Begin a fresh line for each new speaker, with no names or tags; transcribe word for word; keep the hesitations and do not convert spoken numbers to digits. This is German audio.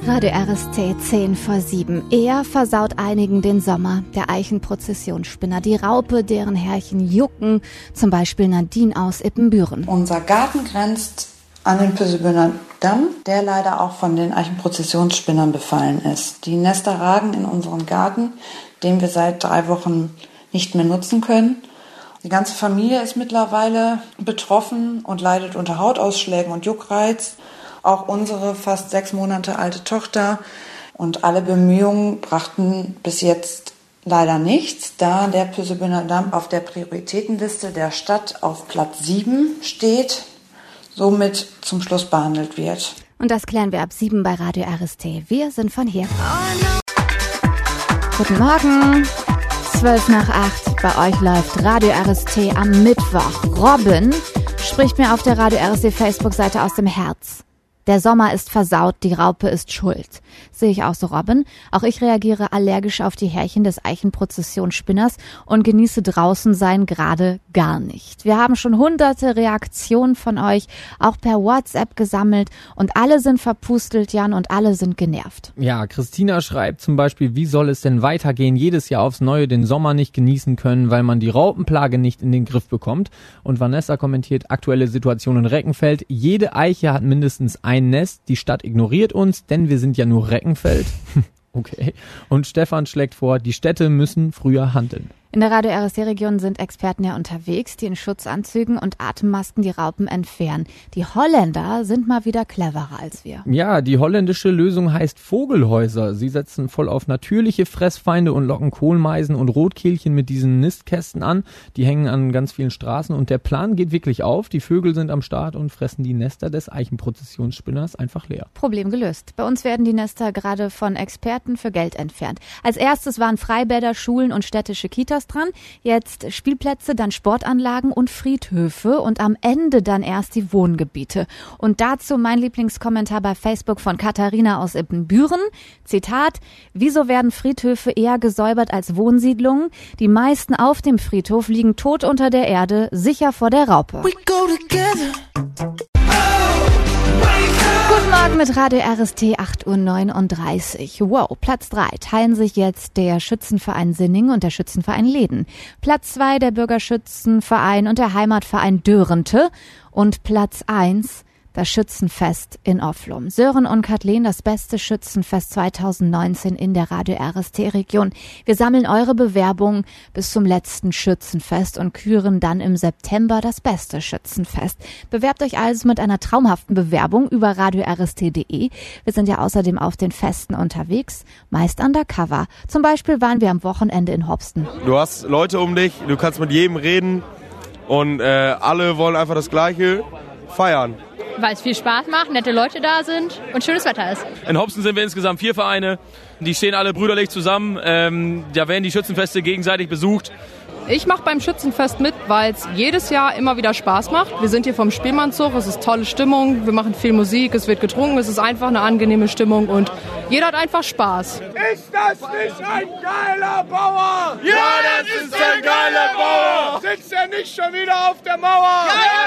Radio R S T zehn vor sieben. Er versaut einigen den Sommer. Der Eichenprozessionsspinner, die Raupe, deren Härchen jucken. Zum Beispiel Nadine aus Ippenbüren.
Unser Garten grenzt an den Pösebühner Damm, der leider auch von den Eichenprozessionsspinnern befallen ist. Die Nester ragen in unseren Garten, den wir seit drei Wochen nicht mehr nutzen können. Die ganze Familie ist mittlerweile betroffen und leidet unter Hautausschlägen und Juckreiz. Auch unsere fast sechs Monate alte Tochter. Und alle Bemühungen brachten bis jetzt leider nichts, da der Pösebühner Damm auf der Prioritätenliste der Stadt auf Platz sieben steht, somit zum Schluss behandelt wird.
Und das klären wir ab sieben bei Radio R S T. Wir sind von hier. Guten Morgen. zwölf nach acht. Bei euch läuft Radio R S T am Mittwoch. Robin spricht mir auf der Radio R S T Facebook-Seite aus dem Herz. Der Sommer ist versaut, die Raupe ist schuld. Sehe ich auch so, Robin. Auch ich reagiere allergisch auf die Härchen des Eichenprozessionsspinners und genieße draußen sein gerade gar nicht. Wir haben schon hunderte Reaktionen von euch, auch per WhatsApp gesammelt und alle sind verpustelt, Jan, und alle sind genervt.
Ja, Christina schreibt zum Beispiel, wie soll es denn weitergehen, jedes Jahr aufs Neue den Sommer nicht genießen können, weil man die Raupenplage nicht in den Griff bekommt. Und Vanessa kommentiert, aktuelle Situation in Reckenfeld, jede Eiche hat mindestens ein Ein Nest, die Stadt ignoriert uns, denn wir sind ja nur Reckenfeld. Okay. Und Stefan schlägt vor, die Städte müssen früher handeln.
In der Radio R S T-Region sind Experten ja unterwegs, die in Schutzanzügen und Atemmasken die Raupen entfernen. Die Holländer sind mal wieder cleverer als wir.
Ja, die holländische Lösung heißt Vogelhäuser. Sie setzen voll auf natürliche Fressfeinde und locken Kohlmeisen und Rotkehlchen mit diesen Nistkästen an. Die hängen an ganz vielen Straßen und der Plan geht wirklich auf. Die Vögel sind am Start und fressen die Nester des Eichenprozessionsspinners einfach leer.
Problem gelöst. Bei uns werden die Nester gerade von Experten für Geld entfernt. Als erstes waren Freibäder, Schulen und städtische Kitas dran, jetzt Spielplätze, dann Sportanlagen und Friedhöfe und am Ende dann erst die Wohngebiete. Und dazu mein Lieblingskommentar bei Facebook von Katharina aus Ippenbüren. Zitat, wieso werden Friedhöfe eher gesäubert als Wohnsiedlungen? Die meisten auf dem Friedhof liegen tot unter der Erde, sicher vor der Raupe. We go together. Guten Morgen mit Radio R S T, acht Uhr neununddreißig. Wow, Platz drei teilen sich jetzt der Schützenverein Sinning und der Schützenverein Leden. Platz zwei der Bürgerschützenverein und der Heimatverein Dörente. Und Platz eins das Schützenfest in Offlum. Sören und Kathleen, das beste Schützenfest zweitausendneunzehn in der Radio R S T-Region. Wir sammeln eure Bewerbungen bis zum letzten Schützenfest und küren dann im September das beste Schützenfest. Bewerbt euch also mit einer traumhaften Bewerbung über radio r s t punkt d e. Wir sind ja außerdem auf den Festen unterwegs, meist undercover. Zum Beispiel waren wir am Wochenende in Hopsten.
Du hast Leute um dich, du kannst mit jedem reden und äh, alle wollen einfach das Gleiche, feiern.
Weil es viel Spaß macht, nette Leute da sind und schönes Wetter ist.
In Hopsten sind wir insgesamt vier Vereine, die stehen alle brüderlich zusammen. Ähm, da werden die Schützenfeste gegenseitig besucht.
Ich mache beim Schützenfest mit, weil es jedes Jahr immer wieder Spaß macht. Wir sind hier vom Spielmannszug, es ist tolle Stimmung, wir machen viel Musik, es wird getrunken, es ist einfach eine angenehme Stimmung und jeder hat einfach Spaß.
Ist das nicht ein geiler Bauer?
Ja, das ist ein geiler Bauer!
Sitzt er nicht schon wieder auf der Mauer?
Ja!